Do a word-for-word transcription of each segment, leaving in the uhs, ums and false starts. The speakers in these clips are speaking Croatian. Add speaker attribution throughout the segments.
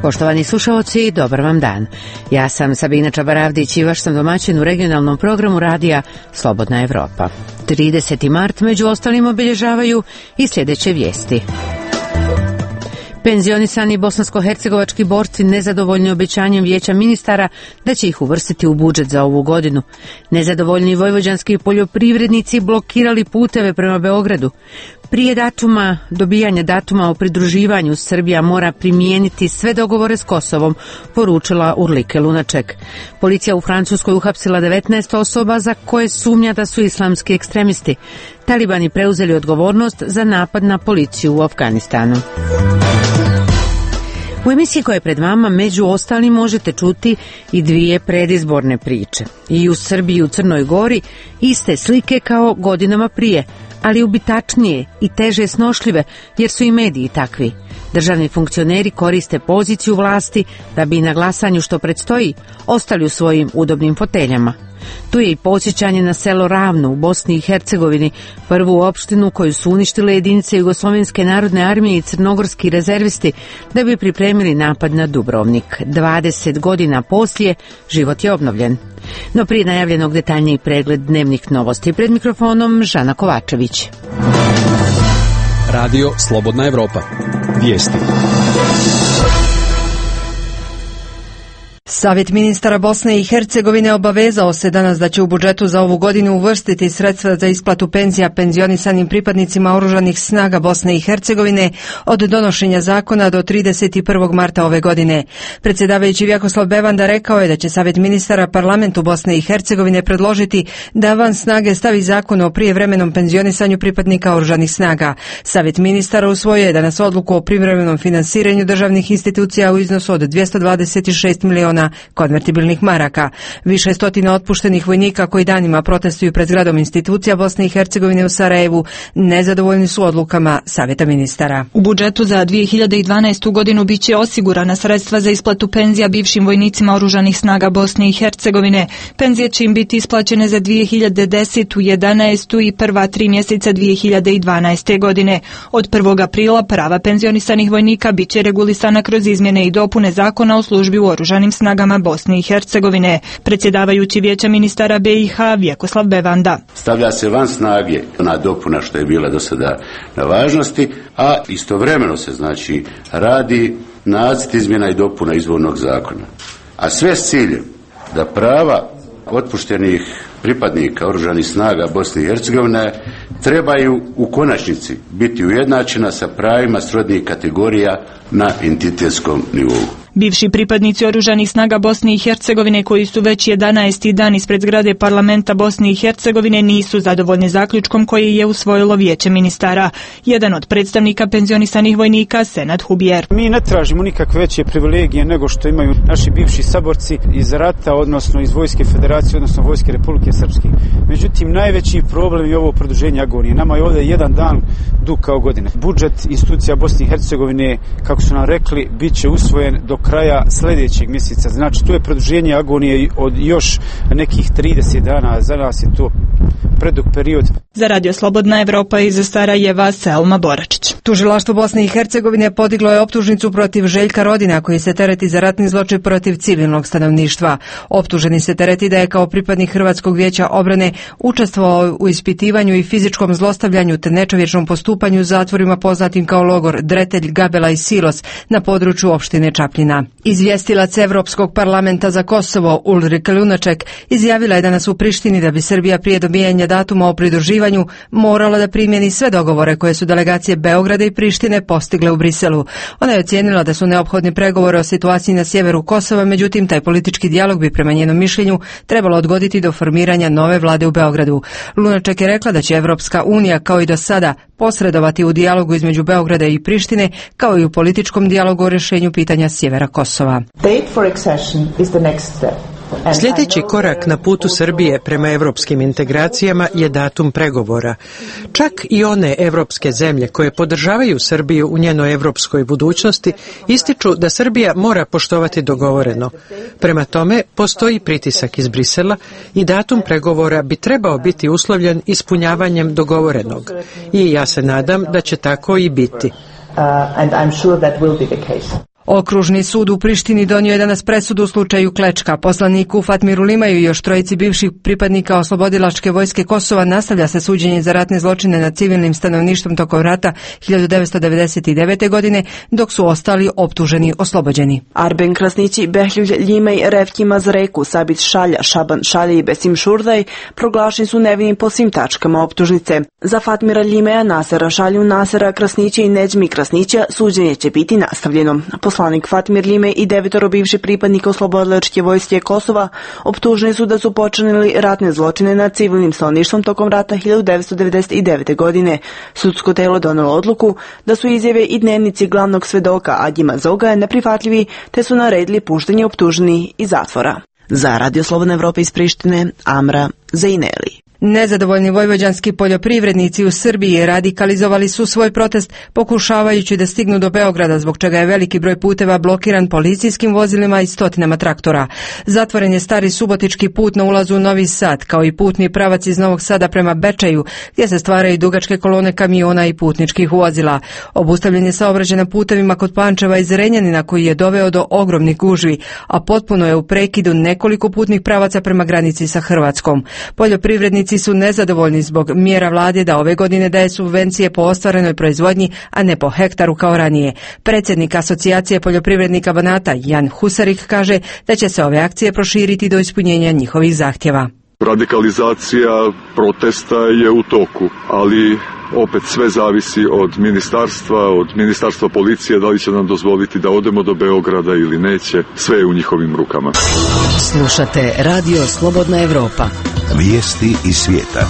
Speaker 1: Poštovani slušaoci, dobar vam dan. Ja sam Sabina Čabaravdić i vaš sam domaćin u regionalnom programu radija Slobodna Evropa. trideseti mart među ostalim obilježavaju i sljedeće vijesti. Penzionisani bosansko-hercegovački borci nezadovoljni obećanjem vijeća ministara da će ih uvrstiti u budžet za ovu godinu. Nezadovoljni vojvođanski poljoprivrednici blokirali puteve prema Beogradu. Prije datuma, dobijanja datuma o pridruživanju, Srbija mora primijeniti sve dogovore s Kosovom, poručila Urlike Lunaček. Policija u Francuskoj uhapsila devetnaest osoba za koje sumnja da su islamski ekstremisti. Talibani preuzeli odgovornost za napad na policiju u Afganistanu. U emisiji koja je pred vama među ostalim možete čuti i dvije predizborne priče. I u Srbiji i u Crnoj Gori iste slike kao godinama prije, ali ubitačnije i teže snošljive jer su i mediji takvi. Državni funkcioneri koriste poziciju vlasti da bi na glasanju što predstoji ostali u svojim udobnim foteljama. Tu je i podsjećanje na selo Ravno u Bosni i Hercegovini, prvu opštinu koju su uništile jedinice Jugoslovenske narodne armije i crnogorski rezervisti da bi pripremili napad na Dubrovnik. dvadeset godina poslije život je obnovljen. No prije najavljenog detaljniji pregled dnevnih novosti. Pred mikrofonom Žana Kovačević.
Speaker 2: Radio Slobodna Evropa. Vijesti.
Speaker 3: Savjet ministara Bosne i Hercegovine obavezao se danas da će u budžetu za ovu godinu uvrstiti sredstva za isplatu penzija penzionisanim pripadnicima oružanih snaga Bosne i Hercegovine od donošenja zakona do trideset prvog marta ove godine. Predsjedavajući Vjakoslav Bevanda rekao je da će Savjet ministara parlamentu Bosne i Hercegovine predložiti da van snage stavi zakon o prijevremenom penzionisanju pripadnika oružanih snaga. Savjet ministara usvojio je danas odluku o privremenom finansiranju državnih institucija u iznosu od dvjesto dvadeset šest miliona konvertibilnih maraka. Više stotina otpuštenih vojnika koji danima protestuju pred zgradom institucija Bosne i Hercegovine u Sarajevu nezadovoljni su odlukama Savjeta ministara.
Speaker 4: U budžetu za dvije hiljade dvanaestu godinu biće osigurana sredstva za isplatu penzija bivšim vojnicima oružanih snaga Bosne i Hercegovine. Penzije će im biti isplaćene za dvije hiljade desetu, jedanaestu i prva tri mjeseca dvije hiljade dvanaeste. godine. Od prvog aprila prava penzionisanih vojnika biće regulisana kroz izmjene i dopune zakona o službi u oružanim snagama Bosne i Hercegovine. Predsjedavajući vijeća ministara B i H Vjakoslav Bevanda.
Speaker 5: Stavlja se van snage ona dopuna što je bila do sada na važnosti, a istovremeno se znači radi nacrt izmjena i dopuna izvornog zakona. A sve s ciljem da prava otpuštenih pripadnika oružanih snaga Bosne i Hercegovine trebaju u konačnici biti ujednačena sa pravima srodnih kategorija na entitetskom nivou.
Speaker 4: Bivši pripadnici oružanih snaga Bosne i Hercegovine koji su već jedanaesti dan ispred zgrade parlamenta Bosne i Hercegovine nisu zadovoljni zaključkom koji je usvojilo vijeće ministara. Jedan od predstavnika penzionisanih vojnika, Senad Hubijer.
Speaker 6: Mi ne tražimo nikakve veće privilegije nego što imaju naši bivši saborci iz rata, odnosno iz Vojske Federacije, odnosno Vojske Republike Srpske. Međutim, najveći problem je ovo produženje agonije. Nama je ovdje jedan dan dug kao godine. Budžet institucija Bosne i Hercegovine, kako su nam rekli, bit će usvojen do kraja sljedećeg mjeseca. Znači, tu je produženje agonije od još nekih trideset dana. Za nas je to predug period.
Speaker 4: Za Radio Slobodna Evropa iz Sarajeva, Selma Boračić.
Speaker 3: Tužilaštvo Bosne i Hercegovine podiglo je optužnicu protiv Željka Rodina koji se tereti za ratni zločin protiv civilnog stanovništva. Optuženi se tereti da je kao pripadnik Hrvatskog vijeća obrane učestvovao u ispitivanju i fizičkom zlostavljanju te nečovječnom postupanju u zatvorima poznatim kao logor Dretelj, Gabela i Silos na području opštine Čapljina. Izvjestilac Evropskog parlamenta za Kosovo Ulrike Lunaček izjavila je danas u Prištini da bi Srbija prije dobijanja datuma o pridruživanju morala da primjeni sve dogovore koje su delegacije Beograda i Prištine postigle u Briselu. Ona je ocijenila da su neophodni pregovori o situaciji na sjeveru Kosova, međutim taj politički dijalog bi prema njenom mišljenju trebalo odgoditi do formiranja nove vlade u Beogradu. Lunaček je rekla da će Evropska unija kao i do sada posredovati u dijalogu između Beograda i Prištine kao i u političkom dijalogu o rješenju pitanja sjevera Kosova.
Speaker 7: Date for accession is the next step.
Speaker 8: Sljedeći korak na putu Srbije prema evropskim integracijama je datum pregovora. Čak i one evropske zemlje koje podržavaju Srbiju u njenoj evropskoj budućnosti ističu da Srbija mora poštovati dogovoreno. Prema tome, postoji pritisak iz Brisela i datum pregovora bi trebao biti uslovljen ispunjavanjem dogovorenog. I ja se nadam da će tako i biti.
Speaker 7: Uh, and I'm sure that will be the case.
Speaker 3: Okružni sud u Prištini donio je danas presudu u slučaju Klečka. Poslaniku Fatmiru Limaju i još trojici bivših pripadnika oslobodilačke vojske Kosova nastavlja se suđenje za ratne zločine nad civilnim stanovništvom tokom rata hiljadu devetsto devedeset devete. godine, dok su ostali optuženi oslobođeni.
Speaker 9: Arben Krasnići, Behljuj Ljimej, Revki Mazreku, Sabit Šalja, Šaban Šalja i Besim Šurdaj proglašeni su nevinim po svim tačkama optužnice. Za Fatmira Ljimeja, Nasera Šalju, Nasera Krasnića i Neđmi Krasnića suđenje će biti nastavljeno. Poslanik Fatmir Ljimej i devetoro bivših pripadnika oslobodilačke vojske Kosova optuženi su da su počinili ratne zločine nad civilnim stanovništvom tokom rata hiljadu devetsto devedeset devete. godine. Sudsko telo donelo odluku da su izjave i dnevnici glavnog svedoka Adjima Zoga neprihvatljivi, te su naredili puštanje optuženih iz zatvora. Za Radio Slobodna Evropa iz Prištine, Amra Zejneli.
Speaker 3: Nezadovoljni vojvođanski poljoprivrednici u Srbiji radikalizovali su svoj protest pokušavajući da stignu do Beograda, zbog čega je veliki broj puteva blokiran policijskim vozilima i stotinama traktora. Zatvoren je stari subotički put na ulazu u Novi Sad, kao i putni pravac iz Novog Sada prema Bečeju, gdje se stvaraju dugačke kolone kamiona i putničkih vozila. Obustavljen je saobraćaj na putevima kod Pančeva i Zrenjanina, koji je doveo do ogromnih gužvi, a potpuno je u prekidu nekoliko putnih pravaca prema granici sa Hrvatskom. Poljoprivrednici su nezadovoljni zbog mjera vlade da ove godine daje subvencije po ostvarenoj proizvodnji, a ne po hektaru kao ranije. Predsjednik Asocijacije poljoprivrednika Banata Jan Husarik kaže da će se ove akcije proširiti do ispunjenja njihovih zahtjeva.
Speaker 10: Radikalizacija protesta je u toku, ali opet sve zavisi od ministarstva, od ministarstva policije, da li će nam dozvoliti da odemo do Beograda ili neće, sve je u njihovim rukama.
Speaker 11: Slušate Radio Slobodna Evropa.
Speaker 12: Vijesti iz svijeta.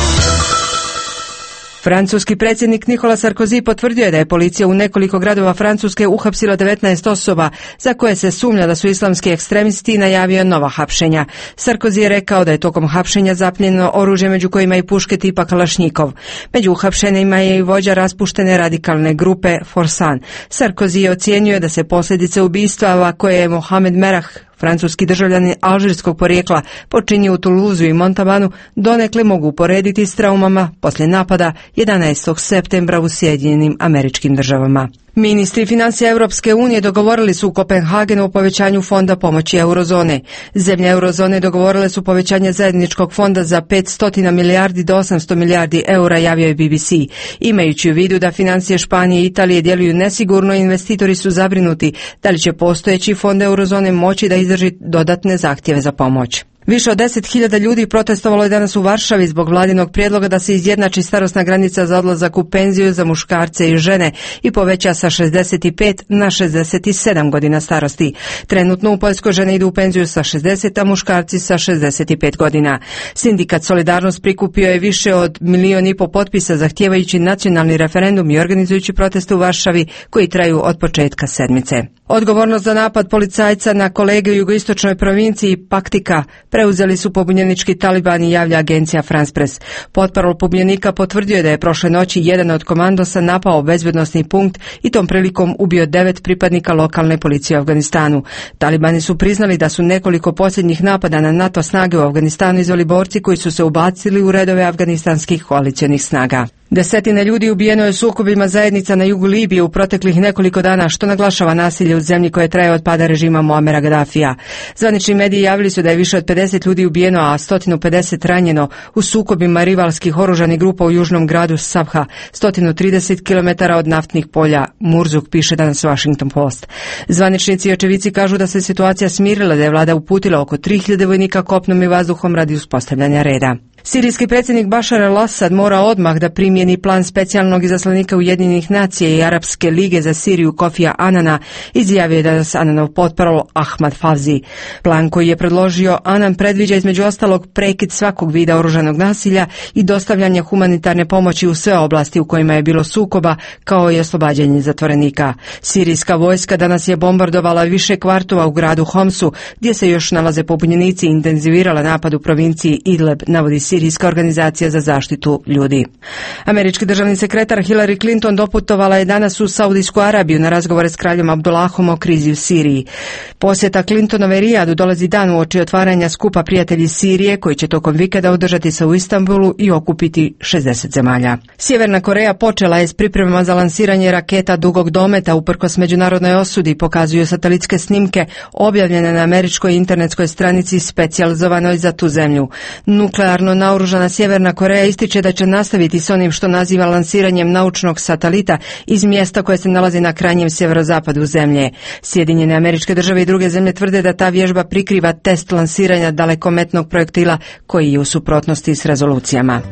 Speaker 3: Francuski predsjednik Nicolas Sarkozy potvrdio je da je policija u nekoliko gradova Francuske uhapsila devetnaest osoba za koje se sumnja da su islamski ekstremisti i najavio nova hapšenja. Sarkozy je rekao da je tokom hapšenja zapljenjeno oružje, među kojima i puške tipa Kalašnjikov. Među uhapšenima je i vođa raspuštene radikalne grupe Forsan. Sarkozy je ocijenio da se posljedice ubistava koje je Mohamed Merah, francuski državljanin alžirskog porijekla, počinio u Toulouseu i Montalbanu, donekle mogu uporediti s traumama poslije napada jedanaestog septembra u Sjedinjenim Američkim Državama. Ministri financija Europske unije dogovorili su u Kopenhagenu o povećanju fonda pomoći eurozone. Zemlje eurozone dogovorile su povećanje zajedničkog fonda za petsto milijardi do osamsto milijardi eura, javio je B B C. Imajući u vidu da financije Španije i Italije djeluju nesigurno, investitori su zabrinuti da li će postojeći fond eurozone moći da izdrži dodatne zahtjeve za pomoć. Više od deset hiljada ljudi protestovalo je danas u Varšavi zbog vladinog prijedloga da se izjednači starosna granica za odlazak u penziju za muškarce i žene i poveća sa šezdeset pet na šezdeset sedam godina starosti. Trenutno u Poljskoj žene idu u penziju sa šezdeset, a muškarci sa šezdeset pet godina. Sindikat Solidarnost prikupio je više od milion i po potpisa zahtijevajući nacionalni referendum i organizujući proteste u Varšavi koji traju od početka sedmice. Odgovornost za napad policajca na kolege u jugoistočnoj provinciji Paktika preuzeli su pobunjenički talibani, javlja agencija France Press. Potparol pobunjenika potvrdio je da je prošle noći jedan od komandosa napao bezbednosni punkt i tom prilikom ubio devet pripadnika lokalne policije u Afganistanu. Talibani su priznali da su nekoliko posljednjih napada na NATO snage u Afganistanu izveli borci koji su se ubacili u redove afganistanskih koalicionih snaga. Desetine ljudi ubijeno je u sukobima zajednica na jugu Libije u proteklih nekoliko dana, što naglašava nasilje u zemlji koje traje od pada režima Muamera Gaddafija. Zvanični mediji javili su da je više od pedeset ljudi ubijeno, a sto pedeset ranjeno u sukobima rivalskih oružanih grupa u južnom gradu Sabha, sto trideset kilometara od naftnih polja. Murzuk, piše danas Washington Post. Zvaničnici i očevici kažu da se situacija smirila, da je vlada uputila oko tri hiljade vojnika kopnom i vazduhom radi uspostavljanja reda. Sirijski predsjednik Bashar al-Assad mora odmah da primjeni plan specijalnog izaslanika Ujedinjenih nacija i Arapske lige za Siriju Kofija Anana, izjavio je danas Ananov potparol Ahmad Fawzi. Plan koji je predložio Anan predviđa između ostalog prekid svakog vida oružanog nasilja i dostavljanje humanitarne pomoći u sve oblasti u kojima je bilo sukoba, kao i oslobađanje zatvorenika. Sirijska vojska danas je bombardovala više kvartova u gradu Homsu, gdje se još nalaze pobunjenici, i intenzivirala napad u provinciji Idlib, navodi Sirijska organizacija za zaštitu ljudi. Američki državni sekretar Hillary Clinton doputovala je danas u Saudijsku Arabiju na razgovore s kraljom Abdullahom o krizi u Siriji. Posjeta Clintonove Rijadu dolazi dan uoči otvaranja skupa Prijatelji Sirije, koji će tokom vikenda održati se u Istanbulu i okupiti šezdeset zemalja. Sjeverna Koreja počela je s pripremama za lansiranje raketa dugog dometa uprkos međunarodnoj osudi, pokazuju satelitske snimke objavljene na američkoj internetskoj stranici specijalizovanoj za tu zemlju. Nuklearno naoružana Sjeverna Koreja ističe da će nastaviti s onim što naziva lansiranjem naučnog satelita iz mjesta koje se nalazi na krajnjem sjeverozapadu zemlje. Sjedinjene Američke Države i druge zemlje tvrde da ta vježba prikriva test lansiranja dalekometnog projektila koji je u suprotnosti s rezolucijama.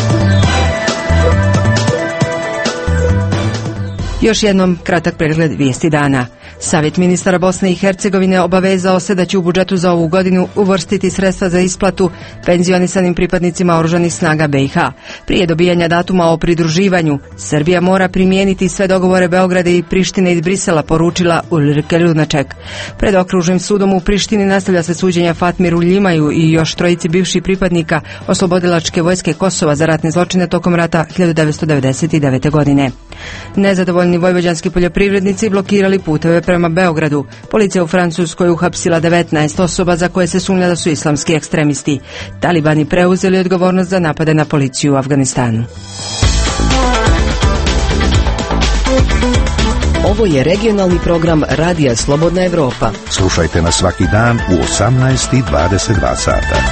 Speaker 3: Još jednom kratak pregled vijesti dana. Savjet ministara Bosne i Hercegovine obavezao se da će u budžetu za ovu godinu uvrstiti sredstva za isplatu penzionisanim pripadnicima oružanih snaga B i H. Prije dobijanja datuma o pridruživanju, Srbija mora primijeniti sve dogovore Beograda i Prištine iz Brisela, poručila Ulrike Lunaček. Pred okružnim sudom u Prištini nastavlja se suđenja Fatmiru Ljimaju i još trojici bivših pripadnika oslobodilačke vojske Kosova za ratne zločine tokom rata hiljadu devetsto devedeset devete. godine. Nezadovoljni vojvođanski poljoprivrednici blokirali puteve prema Beogradu. Policija u Francuskoj uhapsila devetnaest osoba za koje se sumnja da su islamski ekstremisti. Talibani preuzeli odgovornost za napade na policiju u Afganistanu.
Speaker 11: Ovo je regionalni program Radija Slobodna Evropa.
Speaker 12: Slušajte nas svaki dan u osamnaest i dvadeset dva sata.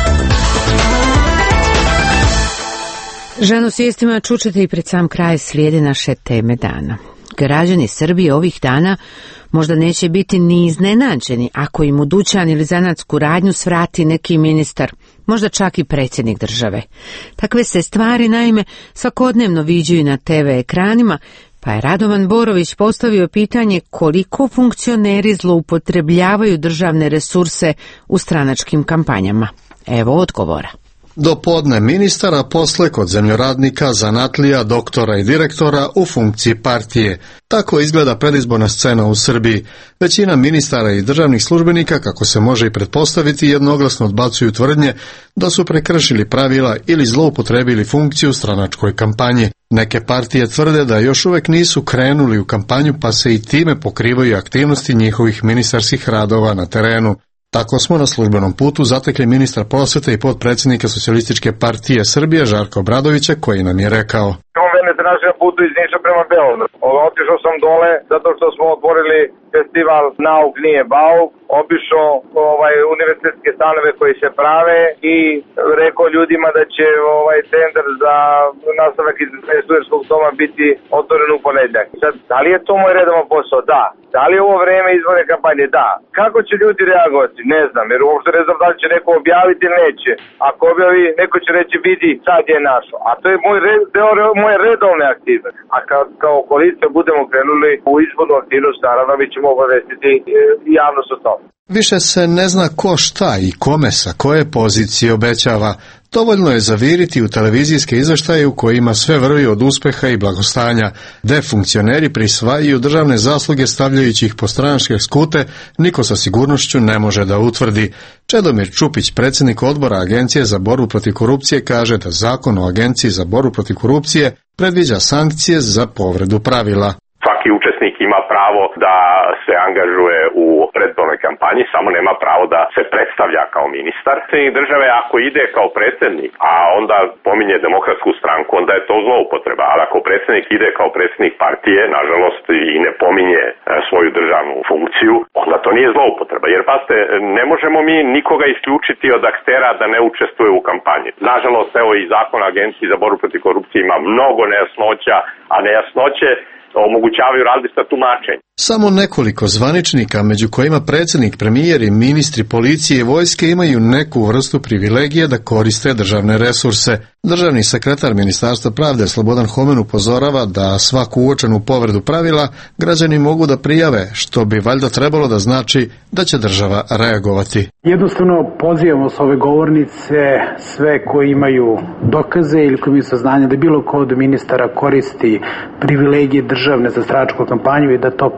Speaker 1: Ženu s vijestima čućete i pred sam kraj slijede naše teme dana. Građani Srbije ovih dana možda neće biti ni iznenađeni ako im u dućan ili zanatsku radnju svrati neki ministar, možda čak i predsjednik države. Takve se stvari naime svakodnevno viđaju na te ve ekranima, pa je Radovan Borović postavio pitanje koliko funkcioneri zloupotrebljavaju državne resurse u stranačkim kampanjama. Evo odgovora.
Speaker 13: Do podne ministara, posle kod zemljoradnika, zanatlija, doktora i direktora u funkciji partije. Tako izgleda predizborna scena u Srbiji. Većina ministara i državnih službenika, kako se može i pretpostaviti, jednoglasno odbacuju tvrdnje da su prekršili pravila ili zloupotrebili funkciju u stranačkoj kampanji. Neke partije tvrde da još uvek nisu krenuli u kampanju, pa se i time pokrivaju aktivnosti njihovih ministarskih radova na terenu. Tako smo na službenom putu zatekli ministra prosvete i potpredsjednika Socijalističke partije Srbije Žarka Obradovića, koji nam je rekao:
Speaker 14: Mene traži na putu iz Niša prema Beogradu. Otišao sam dole zato što smo otvorili festival Nauk nije bauk, obišao ovaj univerzitetske stanove koji se prave i rekao ljudima da će ovaj centar za nastavak iz studentskog doma biti otvoren u ponedjeljak. Sad, da li je to moj redovan posao? Da. Da li je ovo vreme izborne kampanje? Da. Kako će ljudi reagovati? Ne znam, jer uopšte ne znam da li će neko objaviti ili neće. Ako objavi, neko će reći vidi, sad je našo. A to je moj red, deo moje redovne aktivnosti. A kao, kao koalicija budemo krenuli u izbornu aktivnost, naravno mi ćemo obavestiti javnost o tome.
Speaker 13: Više se ne zna ko šta i kome sa koje pozicije obećava. Dovoljno je zaviriti u televizijske izveštaje u kojima sve vrvi od uspeha i blagostanja, gde funkcioneri prisvajaju državne zasluge stavljajući ih po stranačke skute, niko sa sigurnošću ne može da utvrdi. Čedomir Čupić, predsjednik odbora Agencije za borbu protiv korupcije, kaže da Zakon o Agenciji za borbu protiv korupcije predviđa sankcije za povredu pravila.
Speaker 15: Svaki učesnik ima pravo da se angažuje u predizbornoj kampanji, samo nema pravo da se predstavlja kao ministar. Predsjednik države ako ide kao predsjednik, a onda pominje Demokratsku stranku, onda je to zloupotreba. Ali ako predsjednik ide kao predsjednik partije, nažalost i ne pominje svoju državnu funkciju, onda to nije zloupotreba. Jer pazite, ne možemo mi nikoga isključiti od aktera da ne učestvuje u kampanji. Nažalost, evo i Zakon o Agenciji za borbu protiv korupcije ima mnogo nejasnoća, a nejasnoće omogućavaju različita tumačenja.
Speaker 13: Samo nekoliko zvaničnika, među kojima predsjednik, premijer i ministri policije i vojske, imaju neku vrstu privilegije da koriste državne resurse. Državni sekretar Ministarstva pravde Slobodan Homen upozorava da svaku uočenu povredu pravila građani mogu da prijave, što bi valjda trebalo da znači da će država reagovati.
Speaker 16: Jednostavno pozivamo s ove govornice sve koji imaju dokaze ili koji imaju saznanja da bilo ko od ministara koristi privilegije državne za stranačku kampanju i da to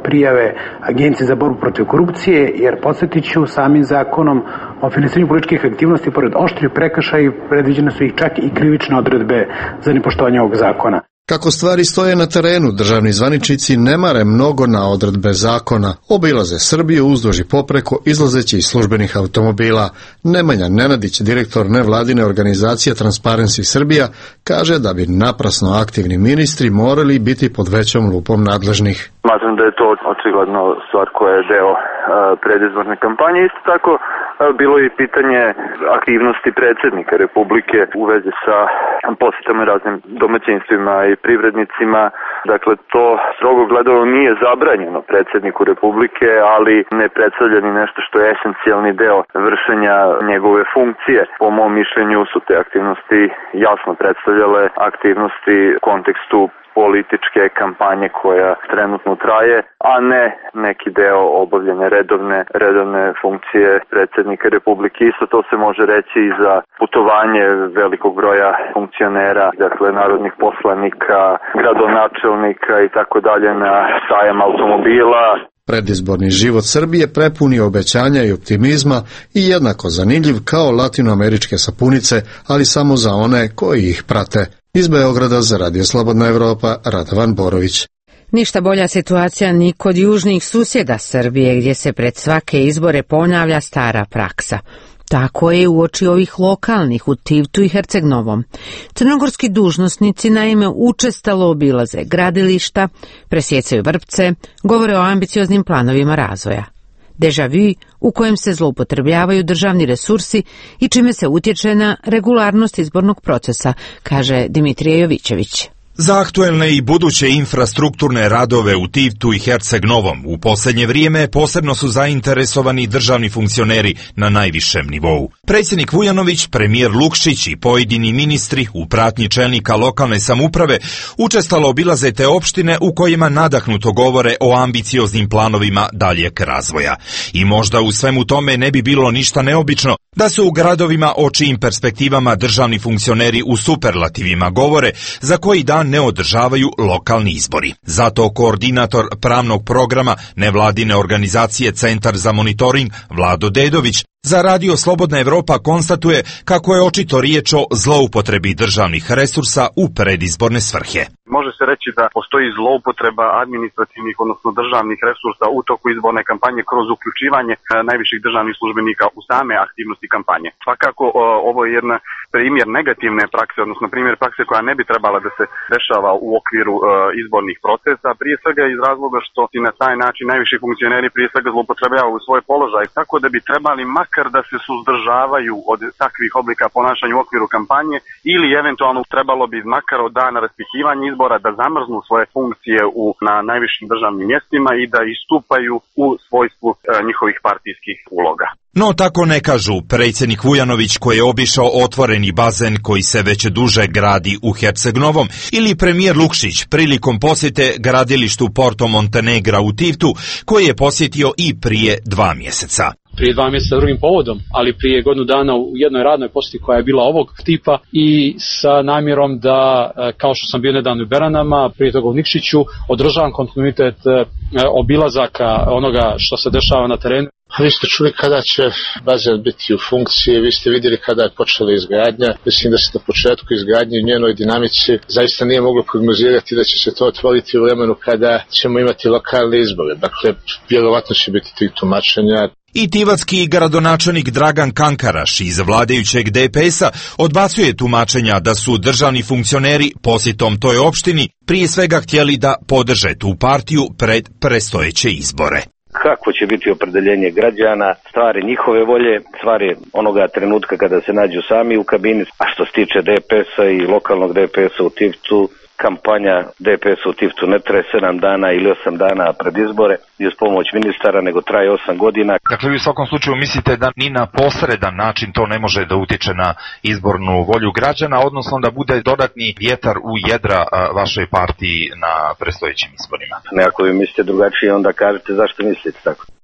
Speaker 16: prijave Agenciji za borbu protiv korupcije, jer podsjetit ću, samim zakonom o finansiranju političkih aktivnosti, pored oštrih prekršaja, predviđene su ih čak i krivične odredbe za nepoštovanje ovog zakona.
Speaker 13: Kako stvari stoje na terenu, državni zvaničnici ne mare mnogo na odredbe zakona. Obilaze Srbiju uzduž i popreko, izlazeći iz službenih automobila. Nemanja Nenadić, direktor nevladine organizacije Transparency Srbija, kaže da bi naprasno aktivni ministri morali biti pod većom lupom nadležnih.
Speaker 17: Smatram da je to očigledno stvar koja je deo predizborne kampanje. Isto tako bilo je pitanje aktivnosti predsjednika Republike u vezi sa posjetama raznim domaćinstvima i privrednicima. Dakle, to strogo gledano nije zabranjeno predsjedniku Republike, ali ne predstavlja ni nešto što je esencijalni deo vršenja njegove funkcije. Po mom mišljenju su te aktivnosti jasno predstavljale aktivnosti u kontekstu političke kampanje koja trenutno traje, a ne neki deo obavljanja redovne, redovne funkcije predsjednika Republike. Isto to se može reći i za putovanje velikog broja funkcionera, dakle narodnih poslanika, gradonačelnika i tako dalje na sajam automobila.
Speaker 13: Predizborni život Srbije prepuni obećanja i optimizma i jednako zanimljiv kao latinoameričke sapunice, ali samo za one koji ih prate. Iz Beograda za Radio Slobodna Evropa, Radovan Borović.
Speaker 1: Ništa bolja situacija ni kod južnih susjeda Srbije, gdje se pred svake izbore ponavlja stara praksa. Tako je uoči ovih lokalnih u Tivtu i Herceg-Novom. Crnogorski dužnosnici naime učestalo obilaze gradilišta, presjecaju vrpce, govore o ambicioznim planovima razvoja. Deja vu u kojem se zloupotrebljavaju državni resursi i čime se utječe na regularnost izbornog procesa, kaže Dimitrije Jovićević.
Speaker 18: Za aktuelne i buduće infrastrukturne radove u Tivtu i Herceg-Novom u posljednje vrijeme posebno su zainteresovani državni funkcioneri na najvišem nivou. Predsjednik Vujanović, premijer Lukšić i pojedini ministri u pratnji čelnika lokalne samouprave učestalo obilaze te opštine u kojima nadahnuto govore o ambicioznim planovima daljeg razvoja. I možda u svemu tome ne bi bilo ništa neobično da su u gradovima o čijim perspektivama državni funkcioneri u superlativima govore, za koji dan ne održavaju lokalni izbori. Zato koordinator pravnog programa nevladine organizacije Centar za monitoring Vlado Dedović za Radio Slobodna Evropa konstatuje kako je očito riječ o zloupotrebi državnih resursa u predizborne svrhe.
Speaker 19: Može se reći da postoji zloupotreba administrativnih, odnosno državnih resursa u toku izborne kampanje kroz uključivanje najviših državnih službenika u same aktivnosti kampanje. Svakako ovo je jedna primjer negativne prakse, odnosno primjer prakse koja ne bi trebala da se dešava u okviru uh, izbornih procesa, prije svega iz razloga što i na taj način najviši funkcioneri prije svega zloupotrebljavaju svoje položaje, tako da bi trebali makar da se suzdržavaju od takvih oblika ponašanja u okviru kampanje ili eventualno trebalo bi makar od dana raspisivanja izbora da zamrznu svoje funkcije u, na najvišim državnim mjestima i da istupaju u svojstvu uh, njihovih partijskih uloga.
Speaker 18: No tako ne kažu predsjednik Vujanović koji je obišao otvoreni bazen koji se već duže gradi u Herceg-Novom ili premijer Lukšić prilikom posjete gradilištu Porto Montenegra u Tivtu koji je posjetio i prije dva mjeseca.
Speaker 2: Prije dva mjeseca drugim povodom, ali prije godinu dana u jednoj radnoj posjeti koja je bila ovog tipa i sa namjerom da, kao što sam bio nedavno u Beranama, prije toga u Nikšiću, održavam kontinuitet obilazaka onoga što se dešava na terenu.
Speaker 20: Vi ste čuli kada će bazen biti u funkciji, vi ste vidjeli kada je počela izgradnja. Mislim da se na početku izgradnje i njenoj dinamici zaista nije moglo prognozirati da će se to otvoriti u vremenu kada ćemo imati lokalne izbore. Dakle, vjerovatno će biti tri tumačenja.
Speaker 18: I tivatski gradonačelnik Dragan Kankaraš iz vladajućeg D P S-a odbacuje tumačenja da su državni funkcioneri posjetom toj opštini prije svega htjeli da podrže tu partiju pred predstojeće izbore.
Speaker 21: Kakvo će biti opredeljenje građana, stvari njihove volje, stvari onoga trenutka kada se nađu sami u kabini. A što se tiče D P S-a i lokalnog D P S-a u Tivtu, kampanja D P S-a u Tivtu ne traje sedam dana ili osam dana pred izbore i uz pomoć ministara, nego traje osam godina.
Speaker 22: Dakle, vi u svakom slučaju mislite da ni na posredan način to ne može da utiče na izbornu volju građana, odnosno da bude dodatni vjetar u jedra vašoj partiji na predstojećim izborima?
Speaker 21: Ne, ako vi mislite drugačije, onda kažete zašto mislite tako.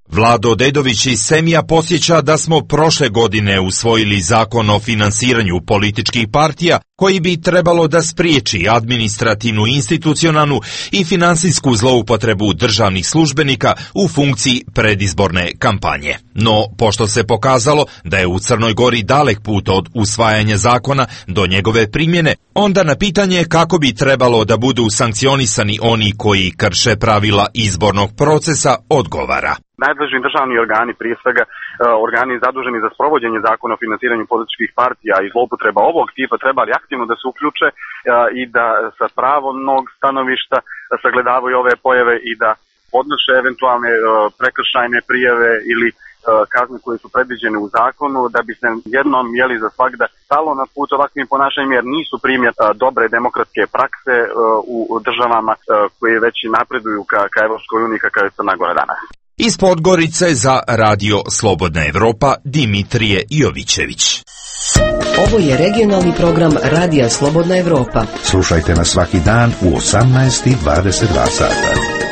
Speaker 18: Vlado Dedović iz Semija posjeća da smo prošle godine usvojili zakon o finansiranju političkih partija koji bi trebalo da spriječi administrativnu, institucionalnu i finansijsku zloupotrebu državnih službenika u funkciji predizborne kampanje. No, pošto se pokazalo da je u Crnoj Gori dalek put od usvajanja zakona do njegove primjene, onda na pitanje kako bi trebalo da budu sankcionisani oni koji krše pravila izbornog procesa odgovara.
Speaker 19: Nadležni državni organi, prije svega organi zaduženi za sprovođenje zakona o finansiranju političkih partija i zloupotreba ovog tipa, trebali aktivno da se uključe i da sa pravnog stanovišta sagledavaju ove pojave i da podnoše eventualne prekršajne prijave ili kazne koje su predviđene u zakonu, da bi se jednom jeli za svagda stalo na put ovakvim ponašanjem, jer nisu primjer dobre demokratske prakse u državama koje već napreduju ka, ka Evropskoj uniji kakav je Crna Gora danas.
Speaker 18: Iz Podgorice za Radio Slobodna Evropa Dimitrije Jovićević.
Speaker 11: Ovo je regionalni program Radija Slobodna Evropa.
Speaker 12: Slušajte nas svaki dan u osamnaest i dvadeset dva sata.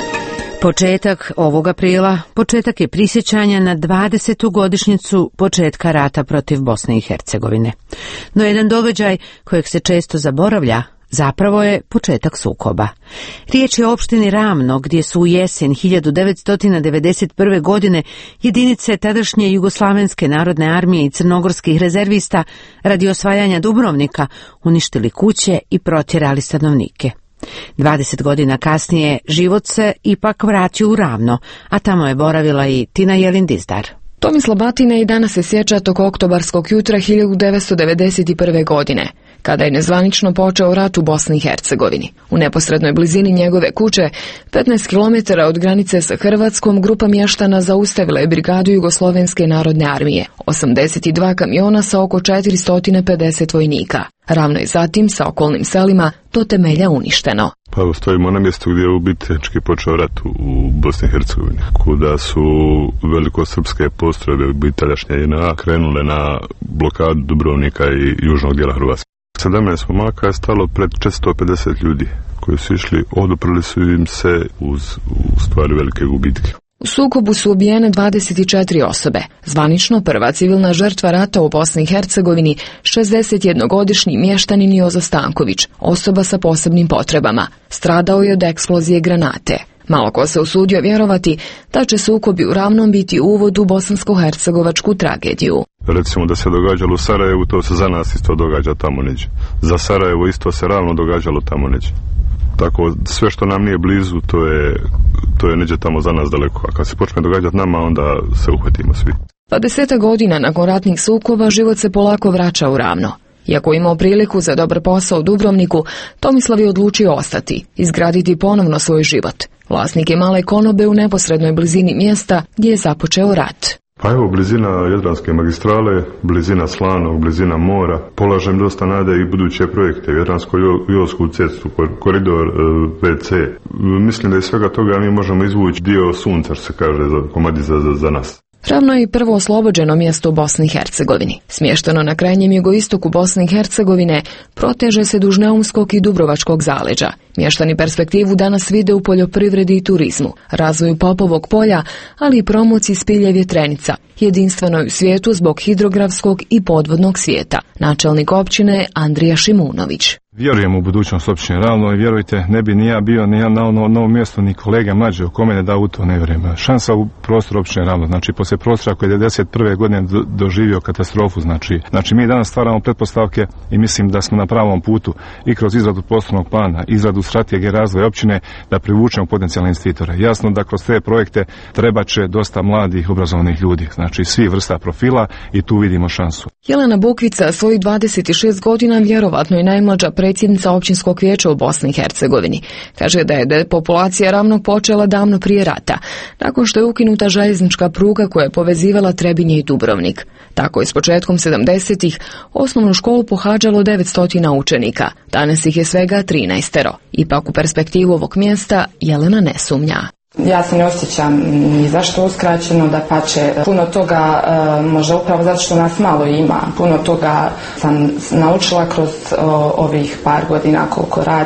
Speaker 1: Početak ovog aprila, početak je prisjećanja na dvadesetu godišnjicu početka rata protiv Bosne i Hercegovine. No jedan događaj kojeg se često zaboravlja zapravo je početak sukoba. Riječ je o opštini Ravno, gdje su u jesen hiljadu devetsto devedeset prve. godine jedinice tadašnje Jugoslavenske narodne armije i crnogorskih rezervista radi osvajanja Dubrovnika uništili kuće i protjerali stanovnike. dvadeset godina kasnije život se ipak vratio u Ravno, a tamo je boravila i Tina Jelin Dizdar.
Speaker 5: Tomislav Batina i danas se sjeća tog oktobarskog jutra hiljadu devetsto devedeset prve. godine, kada je nezvanično počeo rat u Bosni i Hercegovini. U neposrednoj blizini njegove kuće, petnaest kilometara od granice sa Hrvatskom, grupa mještana zaustavila je brigadu Jugoslovenske narodne armije, osamdeset dva kamiona sa oko četiristo pedeset vojnika. Ravno je zatim sa okolnim selima do temelja uništeno.
Speaker 6: Pa evo stojimo na mjestu gdje je u biti tehnički počeo rat u Bosni i Hercegovini, kuda su velikosrpske postrojbe tadašnje J N A krenule na blokadu Dubrovnika i južnog dijela Hrvatske. sedamnaest momaka je stalo pred četiristo pedeset ljudi koji su išli, oduprli su im se uz u stvari velike gubitke.
Speaker 5: U sukobu su ubijene dvadeset četiri osobe. Zvanično prva civilna žrtva rata u Bosni i Hercegovini, šezdesetjednogodišnji mještanin Jozo Stanković, osoba sa posebnim potrebama. Stradao je od eksplozije granate. Malo ko se usudio vjerovati da će sukobi u Ravnom biti uvod u bosansko-hercegovačku tragediju.
Speaker 6: Recimo da se događalo u Sarajevu, to se za nas isto događa tamo neđe. Za Sarajevo isto se realno događalo tamo neđe. Tako, sve što nam nije blizu, to je, to je neđe tamo za nas daleko. A kad se počne događati nama, onda se uhvatimo svi.
Speaker 5: dvadeset godina nakon ratnih sukoba život se polako vraća u Ravno. Iako imao priliku za dobar posao u Dubrovniku, Tomislav je odlučio ostati, izgraditi ponovno svoj život. Vlasnik je male konobe u neposrednoj blizini mjesta gdje je započeo rat.
Speaker 6: Pa evo, blizina Jadranske magistrale, blizina Slanog, blizina mora. Polažem dosta nade i buduće projekte, Jadransko-Josku cestu, koridor V C. Mislim da iz svega toga mi možemo izvući dio sunca, što se kaže, za komadi za, za, za nas.
Speaker 5: Ravno je prvo oslobođeno mjesto u Bosni i Hercegovini. Smješteno na krajnjem jugoistoku Bosne i Hercegovine, proteže se duž Neumskog i Dubrovačkog zaleđa. Mještani perspektivu danas vide u poljoprivredi i turizmu, razvoju Popovog polja, ali i promociji spilje Vjetrenica, jedinstvenoj u svijetu zbog hidrografskog i podvodnog svijeta. Načelnik općine Andrija Šimunović.
Speaker 23: Vjerujem u budućnost općine Ravno i vjerujte, ne bi ni ja bio ni ja na ono novo mjesto, ni kolega mlađe u kome ne da u to ne vjerujem. Šansa u prostoru općine Ravno, znači poslije prostora koji je devedeset prve. godine do, doživio katastrofu, znači, znači mi danas stvaramo pretpostavke i mislim da smo na pravom putu i kroz izradu prostornog plana, izradu strategije razvoja općine da privučemo potencijalne investitore. Jasno da kroz te projekte treba će dosta mladih obrazovanih ljudi, znači svi vrsta profila i tu vidimo šansu.
Speaker 5: Jelena Bukvica, svojih dvadeset šest godina, vjerovatno je najmlađa predsjednica općinskog vijeća u Bosni i Hercegovini. Kaže da je depopulacija Ravnog počela davno prije rata, nakon što je ukinuta željeznička pruga koja je povezivala Trebinje i Dubrovnik. Tako je s početkom sedamdesetih osnovnu školu pohađalo devetsto učenika. Danas ih je svega trinaestero. Ipak u perspektivu ovog mjesta Jelena ne sumnja.
Speaker 24: Ja se ne osjećam ni zašto uskraćeno, da pače puno toga, možda upravo zato što nas malo ima, puno toga sam naučila kroz ovih par godina koliko radim.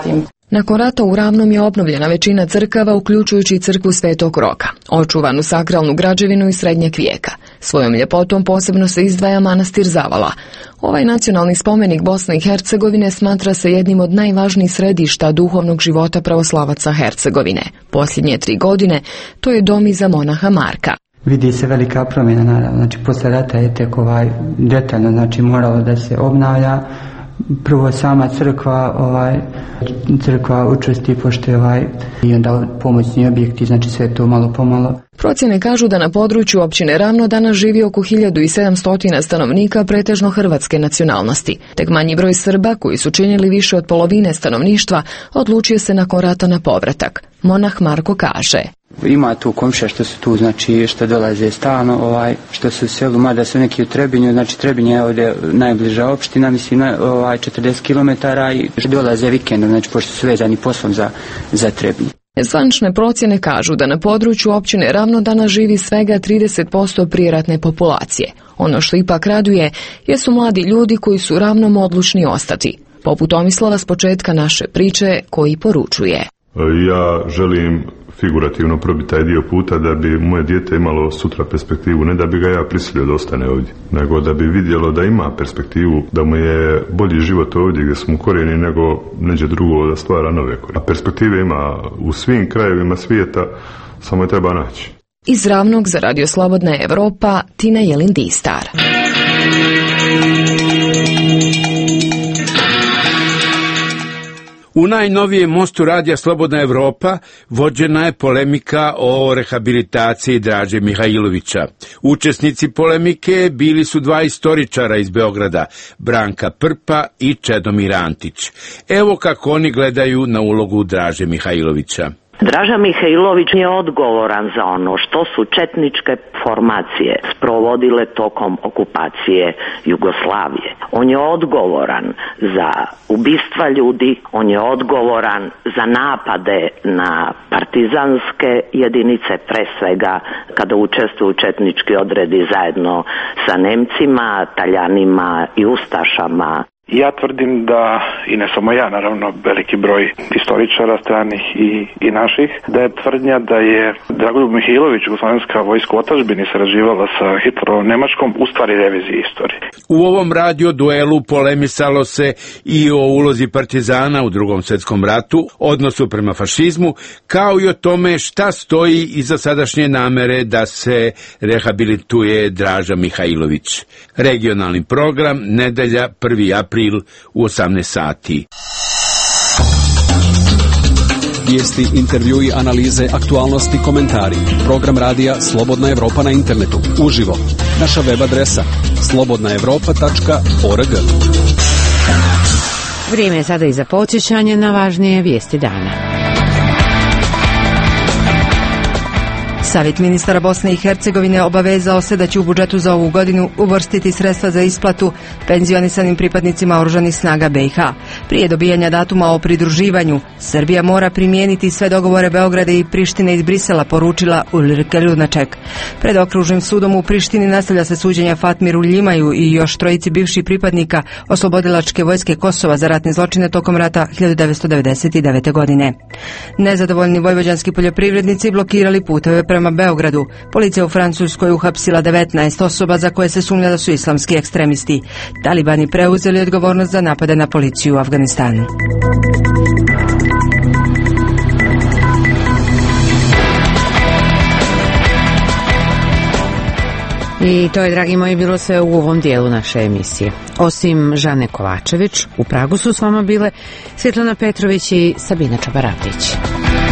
Speaker 5: Nakon rata u Ravnom je obnovljena većina crkava, uključujući i crkvu Svetog Roka, očuvanu sakralnu građevinu iz srednjeg vijeka. Svojom ljepotom posebno se izdvaja manastir Zavala. Ovaj nacionalni spomenik Bosne i Hercegovine smatra se jednim od najvažnijih središta duhovnog života pravoslavaca Hercegovine. Posljednje tri godine to je dom i za monaha Marka.
Speaker 4: Vidi se velika promjena, naravno. Znači, posle rata je tek ovaj detaljno, znači moralo da se obnavlja. Prvo sama crkva, ovaj, crkva učvrsti, pošto je ovaj, i onda pomoćni objekti, znači sve to malo pomalo.
Speaker 5: Procjene kažu da na području općine Ravno danas živi oko hiljadu sedamsto stanovnika pretežno hrvatske nacionalnosti. Tek manji broj Srba, koji su činili više od polovine stanovništva, odlučio se nakon rata na povratak. Monah Marko kaže:
Speaker 4: Ima tu komšija što su tu, znači što dolaze stalno, ovaj, što su u selu, mada su neki u Trebinju, znači Trebinje je ovdje najbliža opština, mislim ovaj, četrdeset kilometara i dolaze vikendom, znači pošto su vezani poslom za, za Trebinje.
Speaker 5: Zvanične procjene kažu da na području općine Ravno danas živi svega trideset posto prijeratne populacije. Ono što ipak raduje jesu mladi ljudi koji su Ravnom odlučni ostati. Poput Tomislava s početka naše priče, koji poručuje:
Speaker 6: Ja želim figurativno probiti taj dio puta da bi moje dijete imalo sutra perspektivu, ne da bi ga ja prisilio da ostane ovdje, nego da bi vidjelo da ima perspektivu, da mu je bolji život ovdje gdje smo korijeni nego neđe drugo da stvara nove korijene. A perspektive ima u svim krajevima svijeta, samo je treba naći.
Speaker 5: Iz Ravnog za Radio Slobodna Evropa, Tina Jelin-Distar.
Speaker 7: U najnovijem mostu Radija Slobodna Evropa vođena je polemika o rehabilitaciji Draže Mihajlovića. Učesnici polemike bili su dva istoričara iz Beograda, Branka Prpa i Čedomir Antić. Evo kako oni gledaju na ulogu Draže Mihajlovića.
Speaker 8: Draža Mihajlović je odgovoran za ono što su četničke formacije sprovodile tokom okupacije Jugoslavije. On je odgovoran za ubistva ljudi, on je odgovoran za napade na partizanske jedinice, pre svega kada učestvuju četnički odredi zajedno sa Nemcima, Taljanima i Ustašama.
Speaker 19: Ja tvrdim da, i ne samo ja, naravno veliki broj istoričara stranih i, i naših, da je tvrdnja da je Dragoljub Mihajlović, jugoslovenska vojska u otadžbini, sarađivala sa Hitlerovom Nemačkom, u stvari reviziji istorije.
Speaker 7: U ovom radio duelu polemisalo se i o ulozi partizana u Drugom svjetskom ratu, odnosu prema fašizmu, kao i o tome šta stoji iza sadašnje namere da se rehabilituje Draža Mihajlović. Regionalni program, nedelja, prvi april u osamnaest sati.
Speaker 9: Vijesti, intervjui, analize, aktualnosti, komentari. Program radija Slobodna Evropa na internetu. Uživo. Naša web adresa slobodna evropa tačka org.
Speaker 1: Vrijeme je sada i za podsjećanje na važnije vijesti dana.
Speaker 3: Savjet ministara Bosne i Hercegovine obavezao se da će u budžetu za ovu godinu uvrstiti sredstva za isplatu penzionisanim pripadnicima oružanih snaga be i ha. Prije dobijanja datuma o pridruživanju, Srbija mora primijeniti sve dogovore Beograda i Prištine iz Brisela, poručila Ulrike Lunaček. Pred okružnim sudom u Prištini nastavlja se suđenja Fatmiru Ljimaju i još trojici bivših pripadnika oslobodilačke vojske Kosova za ratne zločine tokom rata hiljadu devetsto devedeset devete. godine. Nezadovoljni vojvođanski poljoprivrednici blokirali puteve prema Prema Beogradu. Policija u Francuskoj uhapsila devetnaest osoba za koje se sumnja da su islamski ekstremisti. Talibani preuzeli odgovornost za napade na policiju u Afganistanu.
Speaker 1: I to je, dragi moji, bilo sve u ovom dijelu naše emisije. Osim Žane Kovačević, u Pragu su s vama bile Svjetlana Petrović i Sabina Čabaratić.